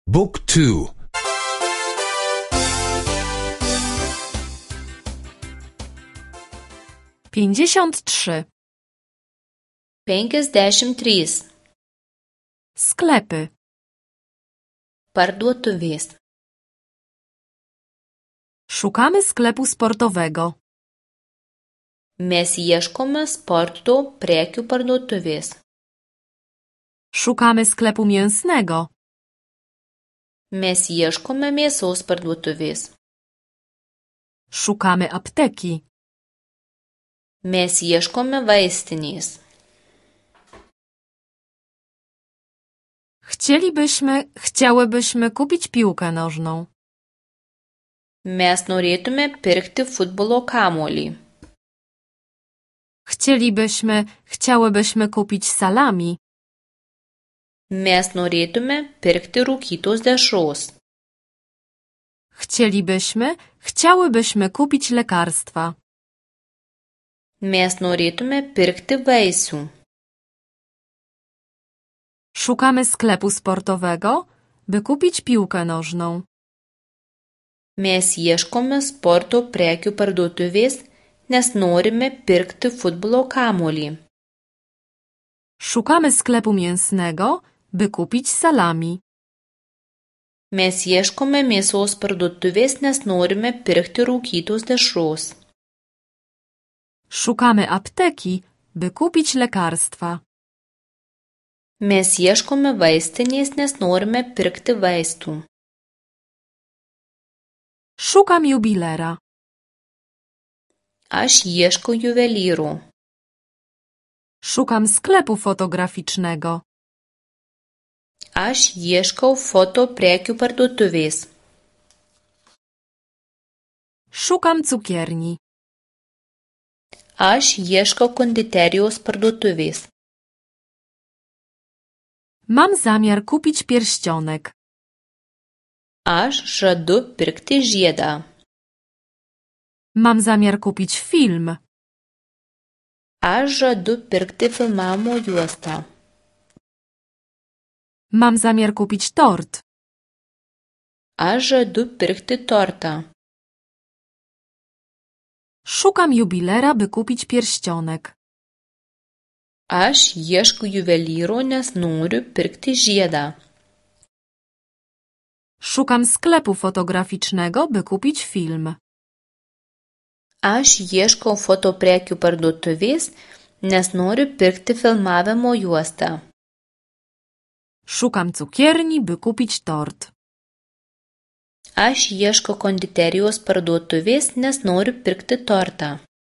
Book 2. 53. 53. Sklepy. Parduotuvės. Szukamy sklepu sportowego. Mes ieškome sporto prekių parduotuvės. Szukamy sklepu mięsnego. Mes ieškome mėsos parduotuvės. Szukamy apteki. Mes ieškome vaistinės. Chciałybyśmy kupić piłkę nożną. Mes norėtume pirkti futbolo kamuolį. Chciałybyśmy kupić salami. Mes norėtume pirkti rūkytos dešros. Chciałybyśmy kupić lekarstwa. Mes norėtume pirkti vaisių. Szukamy sklepu sportowego, by kupić piłkę nożną. Mes ieškome sporto prekių parduotuvės, nes norime pirkti futbolo kamuolį. Szukamy sklepu mięsnego, by kupić salami. Mes ieškome mėsos parduotuvės, nes norime pirkti rūkytos dešros. Szukamy apteki, by kupić lekarstwa. Mes ieškome vaistinės, nes norime pirkti vaistų. Szukam jubilera. Aš ieškau juvelyro. Szukam sklepu fotograficznego. Aš ieškau foto prekių parduotuvės. Szukam cukierni. Aš ieškau konditerijos parduotuvės. Mam zamiar kupić pierścionek. Aš žadu pirkti žiedą. Mam zamiar kupić film. Aš žadu pirkti filmavimo juostą. Mam zamiar kupić tort. Aš žadu pirkti tortą. Szukam jubilera, by kupić pierścionek. Aš ieškau juvelyro, nes noriu pirkti žiedą. Szukam sklepu fotograficznego, by kupić film. Aš ieškau foto prekių parduotuvės, nes noriu pirkti filmavimo juostą. Szukam cukierni, by kupić tort. Aš ieškau konditerijos parduotuvės, nes noriu pirkti tortą.